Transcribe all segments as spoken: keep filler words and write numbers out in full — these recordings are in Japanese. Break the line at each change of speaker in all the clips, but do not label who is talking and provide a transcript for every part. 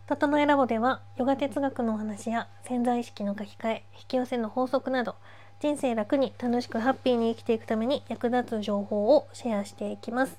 整えラボではヨガ哲学のお話や潜在意識の書き換え、引き寄せの法則など人生楽に楽しくハッピーに生きていくために役立つ情報をシェアしていきます。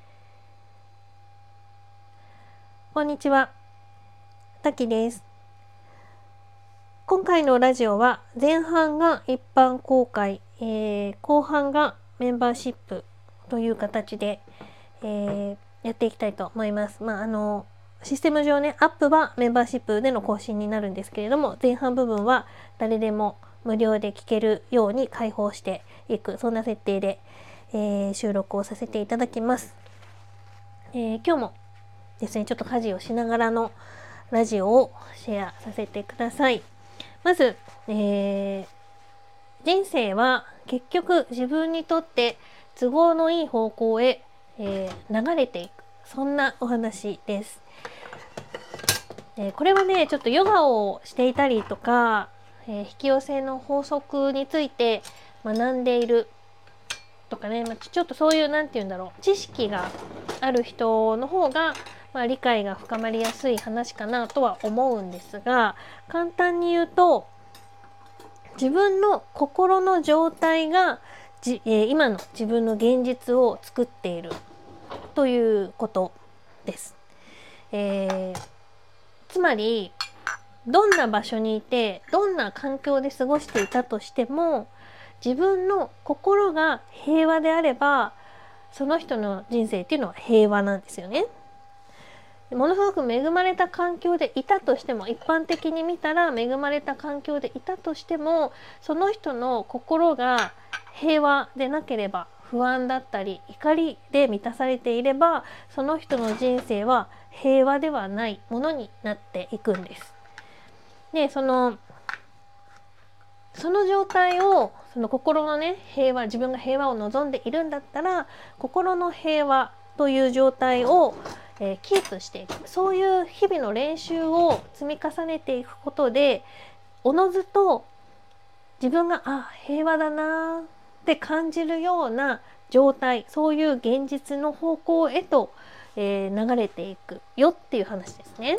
こんにちは、たきです。今回のラジオは前半が一般公開、えー、後半がメンバーシップという形で、えー、やっていきたいと思います。まああのシステム上ね、アップはメンバーシップでの更新になるんですけれども、前半部分は誰でも無料で聞けるように開放していく、そんな設定で、えー、収録をさせていただきます。えー、今日もですね、ちょっと家事をしながらのラジオをシェアさせてください。まず、えー、人生は結局自分にとって都合のいい方向へ、えー、流れていく、そんなお話です。えー、これはね、ちょっとヨガをしていたりとか、えー、引き寄せの法則について学んでいるとかね、まあ、ちょっとそういうなんて言うんだろう、知識がある人の方が、まあ、理解が深まりやすい話かなとは思うんですが、簡単に言うと自分の心の状態がじ、えー、今の自分の現実を作っているということです。えーつまりどんな場所にいてどんな環境で過ごしていたとしても、自分の心が平和であればその人の人生っていうのは平和なんですよね。ものすごく恵まれた環境でいたとしても、一般的に見たら恵まれた環境でいたとしても、その人の心が平和でなければ、不安だったり怒りで満たされていれば、その人の人生は平和ではないものになっていくんです。で、そのその状態を、その心のね平和、自分が平和を望んでいるんだったら、心の平和という状態を、えー、キープしていく、そういう日々の練習を積み重ねていくことで、おのずと自分があ平和だなって感じるような状態、そういう現実の方向へと、えー、流れていくよっていう話ですね。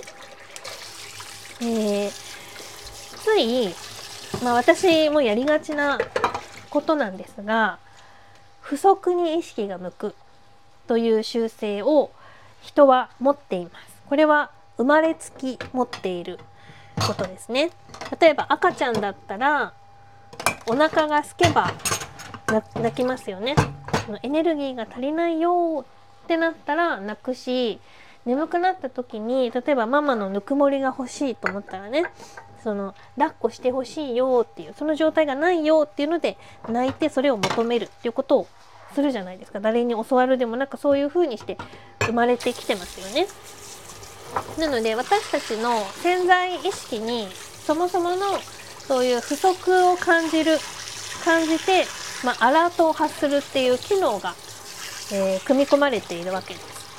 えー、つい、まあ、私もやりがちなことなんですが、不足に意識が向くという習性を人は持っています。これは生まれつき持っていることですね。例えば赤ちゃんだったらお腹が空けば泣きますよね。エネルギーが足りないよってなったら泣くし、眠くなった時に例えばママのぬくもりが欲しいと思ったらね、その抱っこしてほしいよっていう、その状態がないよっていうので泣いて、それを求めるっていうことをするじゃないですか。誰に教わるでもなく、そういう風にして生まれてきてますよね。なので私たちの潜在意識にそもそものそういう不足を感じる感じて、まあ、アラートを発するっていう機能が、えー、組み込まれているわけです。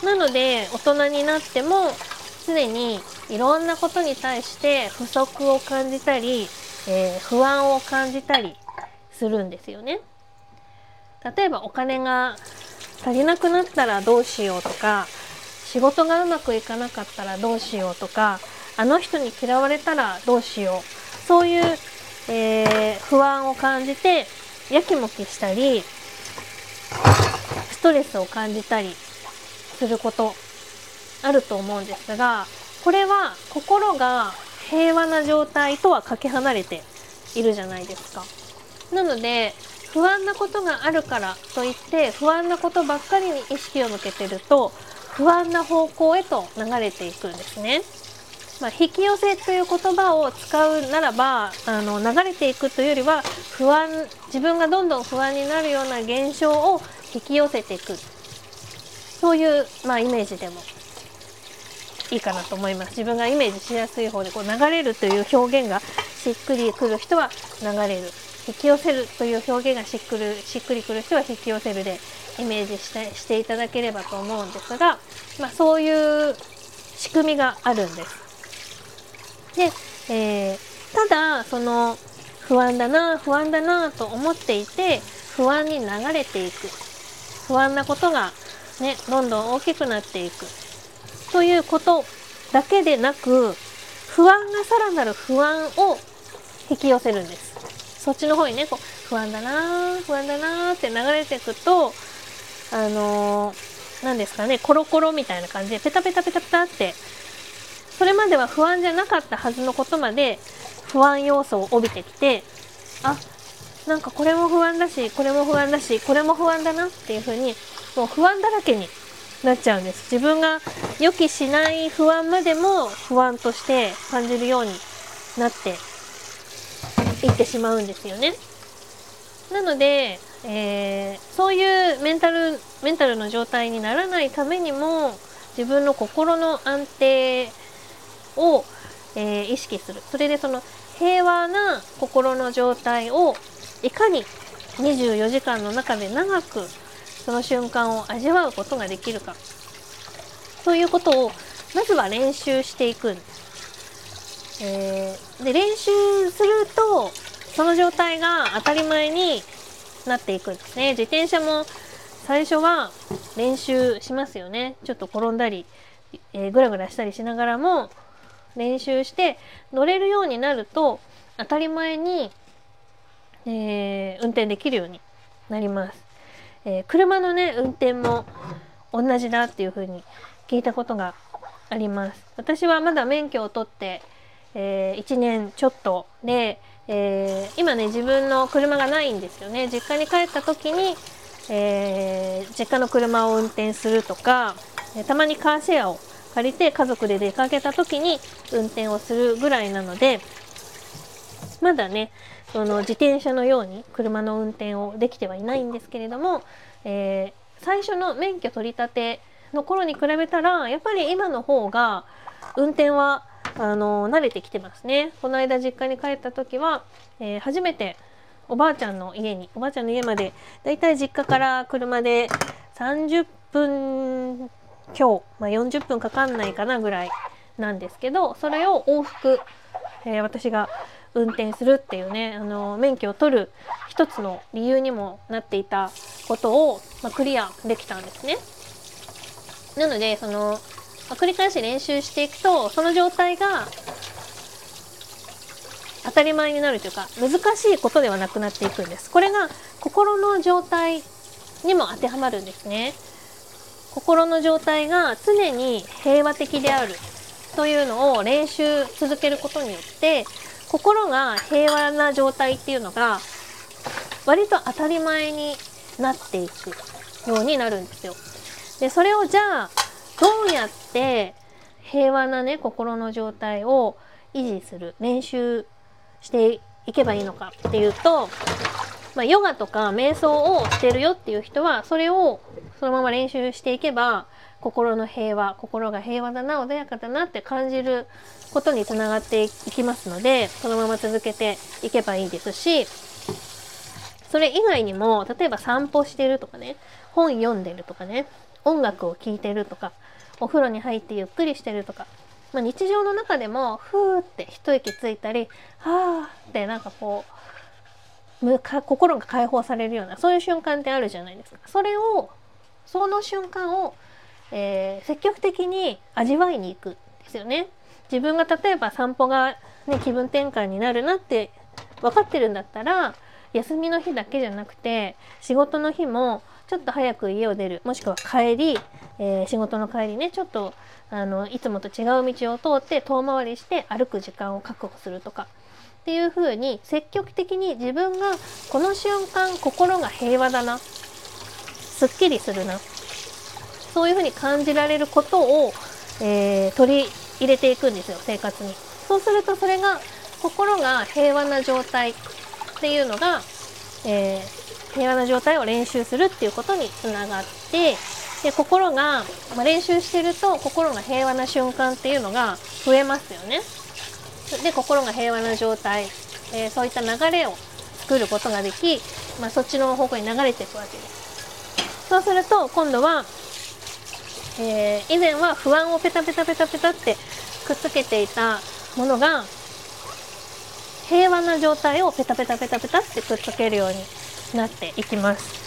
なので大人になっても常にいろんなことに対して不足を感じたり、えー、不安を感じたりするんですよね。例えばお金が足りなくなったらどうしようとか、仕事がうまくいかなかったらどうしようとか、あの人に嫌われたらどうしよう、そういう、えー、不安を感じてやきもきしたりストレスを感じたりすることあると思うんですが、これは心が平和な状態とはかけ離れているじゃないですか。なので不安なことがあるからといって不安なことばっかりに意識を向けてると、不安な方向へと流れていくんですね。まあ、引き寄せという言葉を使うならば、あの流れていくというよりは、不安、自分がどんどん不安になるような現象を引き寄せていく、そういう、まあ、イメージでもいいかなと思います。自分がイメージしやすい方で、こう流れるという表現がしっくりくる人は流れる、引き寄せるという表現がしっくりしっくりくる人は引き寄せるでイメージしてしていただければと思うんですが、まあ、そういう仕組みがあるんです。で、えー、ただその不安だな不安だなと思っていて不安に流れていく、不安なことがねどんどん大きくなっていくということだけでなく、不安がさらなる不安を引き寄せるんです。そっちの方にね、こう不安だな不安だなって流れていくと、あのー、何ですかね、コロコロみたいな感じでペタペタペタペタって、それまでは不安じゃなかったはずのことまで不安要素を帯びてきて、あ、なんかこれも不安だし、これも不安だし、これも不安だなっていう風に、もう不安だらけになっちゃうんです。自分が予期しない不安までも不安として感じるようになっていってしまうんですよね。なので、えー、そういうメンタルメンタルの状態にならないためにも、自分の心の安定を、えー、意識する。それでその平和な心の状態をいかににじゅうよじかんの中で長くその瞬間を味わうことができるか、そういうことをまずは練習していくんです。えー、で練習するとその状態が当たり前になっていくんですね。自転車も最初は練習しますよね。ちょっと転んだり、えー、グラグラしたりしながらも練習して乗れるようになると、当たり前に、えー、運転できるようになります。えー、車のね運転も同じだっていう風に聞いたことがあります。私はまだ免許を取って、えー、いちねんちょっとで、えー、今ね自分の車がないんですよね。実家に帰った時に、えー、実家の車を運転するとか、たまにカーシェアを借りて家族で出かけた時に運転をするぐらいなので、まだねその自転車のように車の運転をできてはいないんですけれども、えー、最初の免許取り立ての頃に比べたらやっぱり今の方が運転はあの慣れてきてますね。この間実家に帰った時は、えー、初めておばあちゃんの家におばあちゃんの家までだいたい実家から車でさんじゅっぷん強、まあ、よんじゅっぷんかかんないかなぐらいなんですけど、それを往復、えー、私が運転するっていうね、あの免許を取る一つの理由にもなっていたことを、まあ、クリアできたんですね。なのでその、まあ、繰り返し練習していくとその状態が当たり前になるというか、難しいことではなくなっていくんです。これが心の状態にも当てはまるんですね。心の状態が常に平和的であるというのを練習続けることによって、心が平和な状態っていうのが割と当たり前になっていくようになるんですよ。で、それをじゃあどうやって平和なね心の状態を維持する練習していけばいいのかっていうと、まあ、ヨガとか瞑想をしてるよっていう人はそれをそのまま練習していけば、心の平和、心が平和だな、穏やかだなって感じることにつながっていきますので、そのまま続けていけばいいですし、それ以外にも例えば散歩してるとかね、本読んでるとかね、音楽を聴いてるとか、お風呂に入ってゆっくりしてるとか、まあ、日常の中でもふーって一息ついたり、はーってなんかこう心が解放されるような、そういう瞬間ってあるじゃないですか。それをその瞬間を、えー、積極的に味わいに行くんですよね。自分が例えば散歩が、ね、気分転換になるなって分かってるんだったら、休みの日だけじゃなくて仕事の日もちょっと早く家を出る、もしくは帰り、えー、仕事の帰りね、ちょっとあのいつもと違う道を通って遠回りして歩く時間を確保するとかっていう風に、積極的に自分がこの瞬間心が平和だな、すっきりするな、そういう風に感じられることを、えー、取り入れていくんですよ、生活に。そうするとそれが心が平和な状態っていうのが、えー、平和な状態を練習するっていうことにつながって、で心が、まあ、練習してると心が平和な瞬間っていうのが増えますよね。で心が平和な状態、えー、そういった流れを作ることができ、まあ、そっちの方向に流れていくわけです。そうすると今度は、えー、以前は不安をペタペタペタペタってくっつけていたものが平和な状態をペタペタペタペタってくっつけるようになっていきます。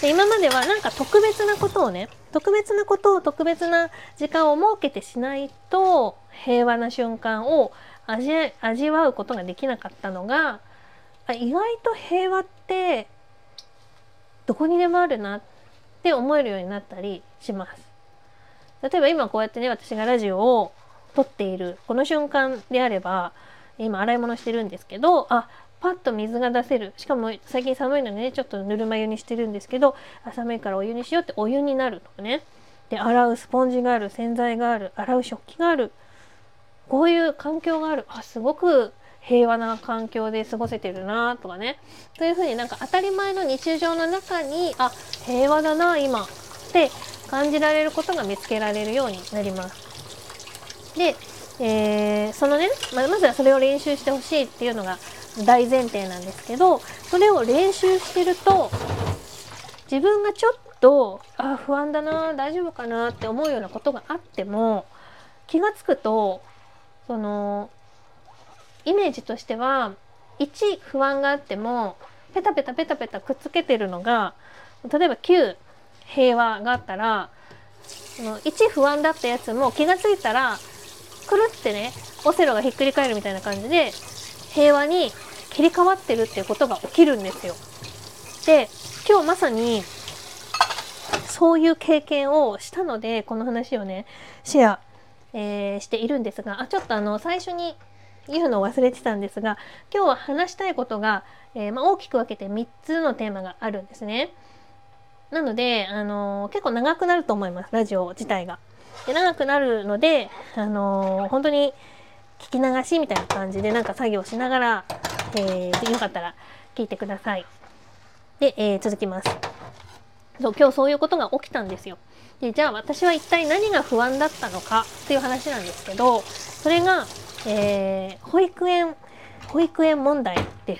で今まではなんか特別なことをね特別なことを特別な時間を設けてしないと平和な瞬間を味味わうことができなかったのが、あ、意外と平和ってどこにでもあるなって思えるようになったりします。例えば今こうやってね私がラジオを撮っているこの瞬間であれば、今洗い物してるんですけど、あ、パッと水が出せる。しかも最近寒いのでねちょっとぬるま湯にしてるんですけど、あ、寒いからお湯にしようってお湯になるとかね。で洗うスポンジがある、洗剤がある、洗う食器がある、こういう環境がある。あ、すごく平和な環境で過ごせてるなとかね。というふうになんか当たり前の日常の中に、あ、平和だな今って感じられることが見つけられるようになります。で、えー、そのね、ま、まずはそれを練習してほしいっていうのが大前提なんですけど、それを練習してると自分がちょっとあ不安だな大丈夫かなって思うようなことがあっても、気がつくとそのイメージとしてはいち不安があってもペタペタペタペタくっつけてるのが、例えばきゅう平和があったら、そのいち不安だったやつも気がついたらくるってねオセロがひっくり返るみたいな感じで平和に切り替わってるっていうことが起きるんですよ。で今日まさにそういう経験をしたのでこの話をねシェア、えー、しているんですが、あちょっとあの最初に言うのを忘れてたんですが、今日は話したいことが、えーまあ、大きく分けてみっつのテーマがあるんですね。なので、あのー、結構長くなると思います、ラジオ自体が。で長くなるので、あのー、本当に聞き流しみたいな感じでなんか作業しながら、えー、よかったら聞いてください。で、えー、続きます。そう今日そういうことが起きたんですよ。でじゃあ私は一体何が不安だったのかっていう話なんですけど、それが、えー、保育園保育園問題です。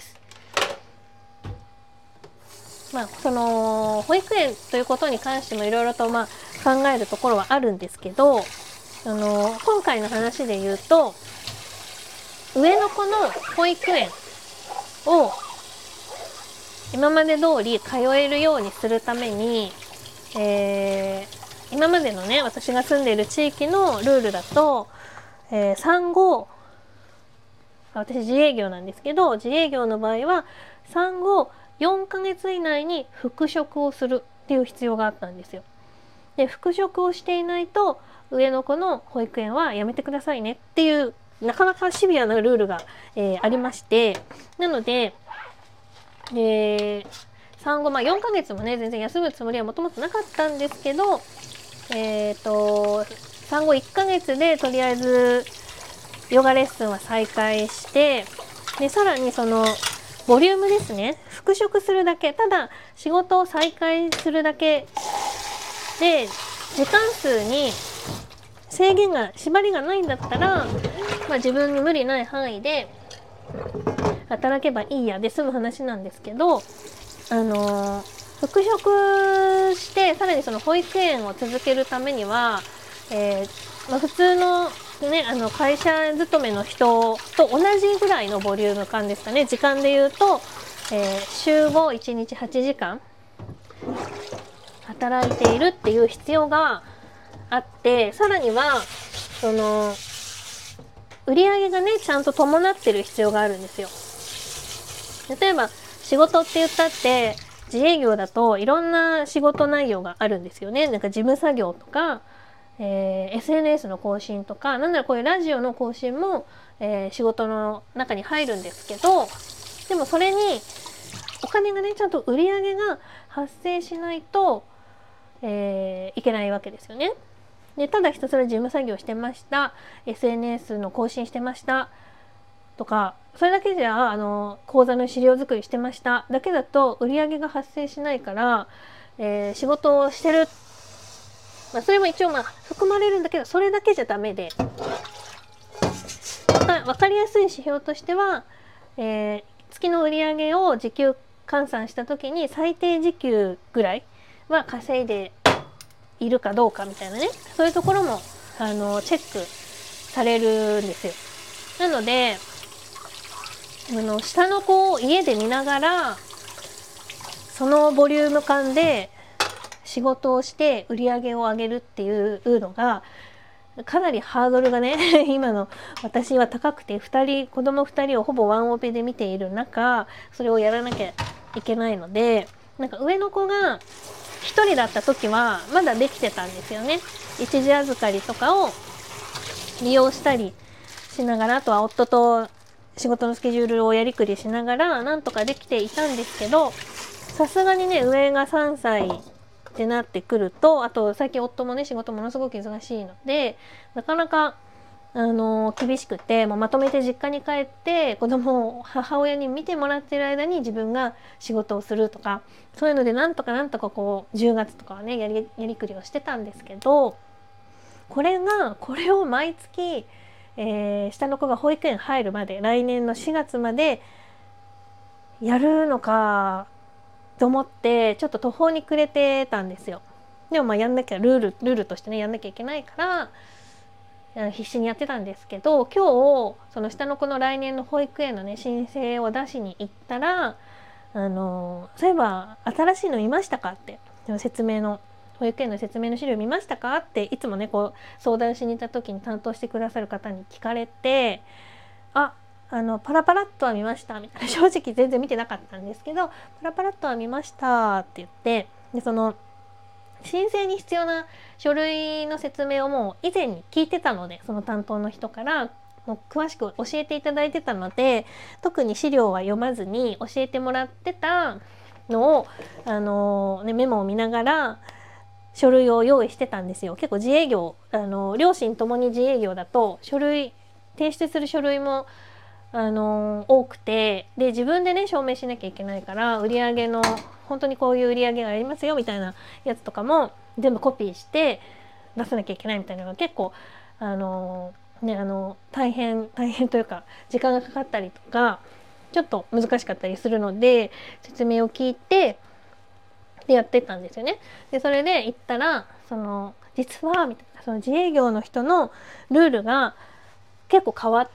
まあその保育園ということに関してもいろいろとまあ考えるところはあるんですけど、あの今回の話で言うと上の子の保育園を今まで通り通えるようにするために、えー、今までのね私が住んでいる地域のルールだと、えー、産後私自営業なんですけど、自営業の場合は産後よんかげつ以内に復職をするっていう必要があったんですよ。で復職をしていないと上の子の保育園はやめてくださいねっていうなかなかシビアなルールが、えー、ありまして、なので、えー、産後、まあ、よんかげつもね全然休むつもりはもともとなかったんですけど、えーと産後いっかげつでとりあえずヨガレッスンは再開して、でさらにそのボリュームですね、復職するだけ、ただ仕事を再開するだけで時間数に制限が縛りがないんだったら、まあ、自分に無理ない範囲で働けばいいやで済む話なんですけど、あのー、復職してさらにその保育園を続けるためには、えーまあ、普通のね、あの会社勤めの人と同じぐらいのボリューム感ですかね。時間で言うと、えー、週ごいちにちはちじかん働いているっていう必要があって、さらにはその売り上げがねちゃんと伴ってる必要があるんですよ。例えば仕事って言ったって自営業だといろんな仕事内容があるんですよね。なんか事務作業とかえー、エスエヌエス の更新とか、なんならこういうラジオの更新も、えー、仕事の中に入るんですけど、でもそれにお金がねちゃんと売り上げが発生しないと、えー、いけないわけですよね。でただひたすら事務作業してました、 エスエヌエス の更新してましたとか、それだけじゃあの講座の資料作りしてましただけだと売り上げが発生しないから、えー、仕事をしてる、まあ、それも一応まあ含まれるんだけど、それだけじゃダメで、分かりやすい指標としては、えー、月の売り上げを時給換算した時に最低時給ぐらいは稼いでいるかどうかみたいなね、そういうところもあのチェックされるんですよ。なのであの下の子を家で見ながらそのボリューム感で仕事をして売り上げを上げるっていうのがかなりハードルがね今の私は高くて、ふたり子供ふたりをほぼワンオペで見ている中、それをやらなきゃいけないので、なんか上の子がひとりだった時はまだできてたんですよね。一時預かりとかを利用したりしながら、あとは夫と仕事のスケジュールをやりくりしながらなんとかできていたんですけど、さすがにね上がさんさいってなってくると、あと最近夫もね仕事ものすごく忙しいので、なかなかあの厳しくて、もうまとめて実家に帰って子供を母親に見てもらってる間に自分が仕事をするとか、そういうのでなんとかなんとかこうじゅうがつとかはねやりやりくりをしてたんですけど、これがこれを毎月、えー、下の子が保育園入るまで、来年のしがつまでやるのかと思ってちょっと途方に暮れてたんですよ。でもまあやんなきゃルールルールとしてねやんなきゃいけないから必死にやってたんですけど、今日その下の子の来年の保育園のね申請を出しに行ったら、あのそういえば新しいの見ましたかって、説明の保育園の説明の資料見ましたかっていつもねこう相談しに行った時に担当してくださる方に聞かれて、ああのパラパラっとは見ましたみたいな、正直全然見てなかったんですけど、パラパラっとは見ましたって言って、でその申請に必要な書類の説明をもう以前に聞いてたので、その担当の人からもう詳しく教えていただいてたので、特に資料は読まずに教えてもらってたのをあの、ね、メモを見ながら書類を用意してたんですよ。結構自営業、あの両親ともに自営業だと書類提出する書類もあの多くて、で自分でね証明しなきゃいけないから、売上の本当にこういう売上がありますよみたいなやつとかも全部コピーして出さなきゃいけないみたいなのが結構あのねあの大変大変というか時間がかかったりとかちょっと難しかったりするので、説明を聞いてでやってたんですよね。でそれで行ったら、その実はみたいな、その自営業の人のルールが結構変わって、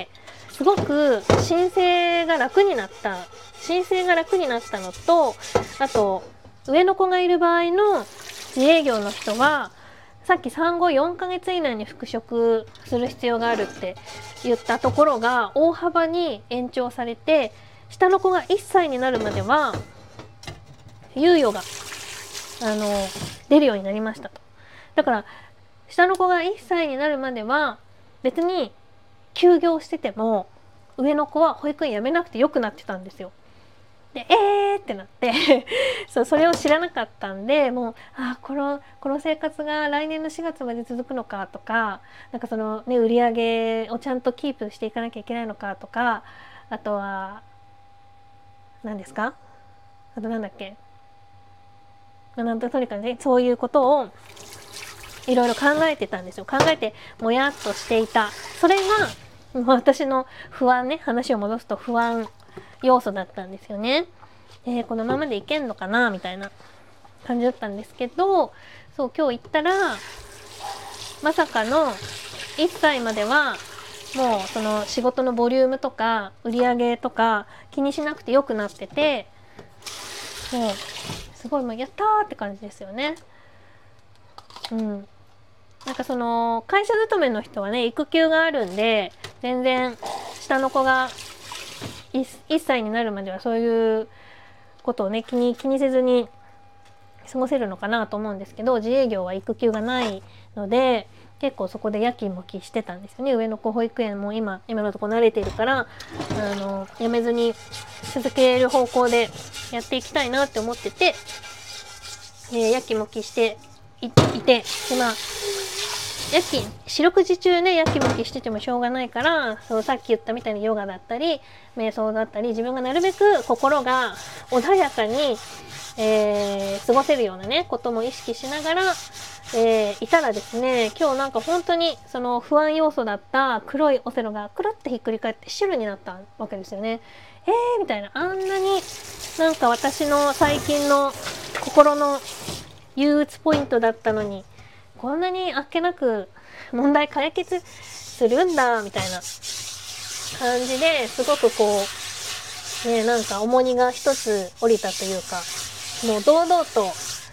すごく申請が楽になった申請が楽になったのと、あと上の子がいる場合の自営業の人はさっき産後よんかげつ以内に復職する必要があるって言ったところが大幅に延長されて、下の子がいっさいになるまでは猶予があの出るようになりましたと。だから下の子がいっさいになるまでは別に休業してても上の子は保育園辞めなくてよくなってたんですよ。でえーってなってそうそれを知らなかったんで、もうあこのこの生活が来年のしがつまで続くのかとか、なんかそのね売り上げをちゃんとキープしていかなきゃいけないのかとか、あとは何ですか、あとなんだっけ、なんととにかくねそういうことをいろいろ考えてたんですよ。考えてもやっとしていた。それが私の不安ね、話を戻すと不安要素だったんですよね。えー、このままでいけんのかなみたいな感じだったんですけど、そう今日行ったらまさかのいっさいまではもうその仕事のボリュームとか売り上げとか気にしなくてよくなってて、もうすごいもうやったーって感じですよね。うん。なんかその会社勤めの人はね育休があるんで、全然下の子がいっさいになるまではそういうことをね気に気にせずに過ごせるのかなと思うんですけど、自営業は育休がないので結構そこでやきもきしてたんですよね。上の子保育園も今今のところ慣れてるからあのやめずに続ける方向でやっていきたいなって思ってて、えー、やきもきしてい, いてでまあやき四六時中ねやきもきしててもしょうがないから、そうさっき言ったみたいにヨガだったり瞑想だったり、自分がなるべく心が穏やかに、えー、過ごせるようなねことも意識しながら、えー、いたらですね、今日なんか本当にその不安要素だった黒いオセロがくるってひっくり返って白になったわけですよね。えーみたいな、あんなになんか私の最近の心の憂鬱ポイントだったのにこんなにあっけなく問題解決するんだみたいな感じで、すごくこうねなんか重荷が一つ降りたというか、もう堂々と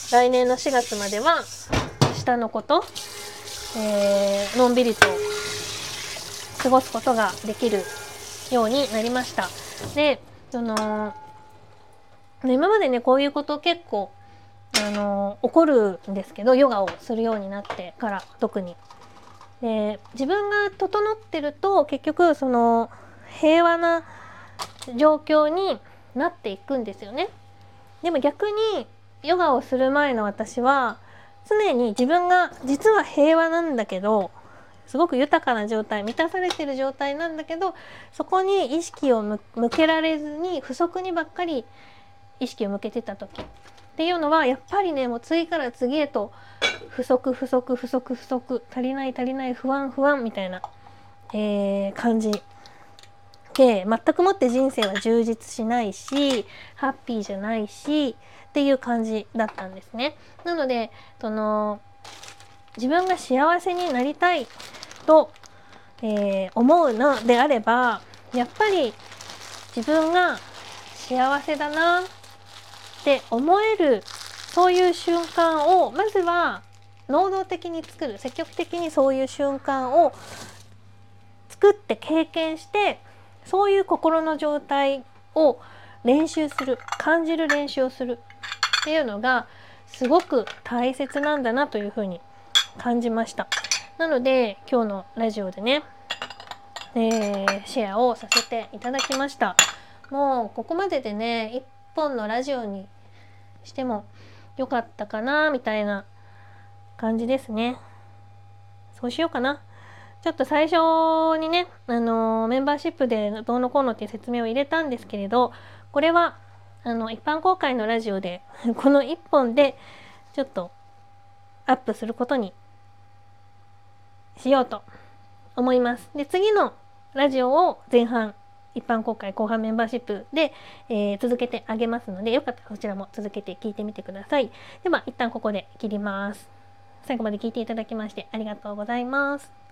来年のしがつまでは下の子と、えー、のんびりと過ごすことができるようになりました。で、その今までねこういうこと結構あの起こるんですけど、ヨガをするようになってから特に。で、自分が整ってると結局その平和な状況になっていくんですよね。でも逆にヨガをする前の私は常に自分が実は平和なんだけど、すごく豊かな状態、満たされてる状態なんだけど、そこに意識を向けられずに不足にばっかり意識を向けてた時っていうのは、やっぱりねもう次から次へと不足不足不足不足、足りない足りない、不安不安みたいな、えー、感じで、全くもって人生は充実しないしハッピーじゃないしっていう感じだったんですね。なのでその自分が幸せになりたいと、えー、思うのであれば、やっぱり自分が幸せだなって思える、そういう瞬間をまずは能動的に作る、積極的にそういう瞬間を作って経験して、そういう心の状態を練習する、感じる練習をするっていうのがすごく大切なんだなというふうに感じました。なので今日のラジオでね、えー、シェアをさせていただきました。もうここまででね一本のラジオにしてもよかったかなみたいな感じですね。そうしようかな。ちょっと最初にね、あのー、メンバーシップでどうのこうのっていう説明を入れたんですけれど、これはあの一般公開のラジオでこのいっぽんでちょっとアップすることにしようと思います。で、次のラジオを前半一般公開、後半メンバーシップで、えー、続けてあげますので、よかったらそちらも続けて聞いてみてください。では一旦ここで切ります。最後まで聞いていただきましてありがとうございます。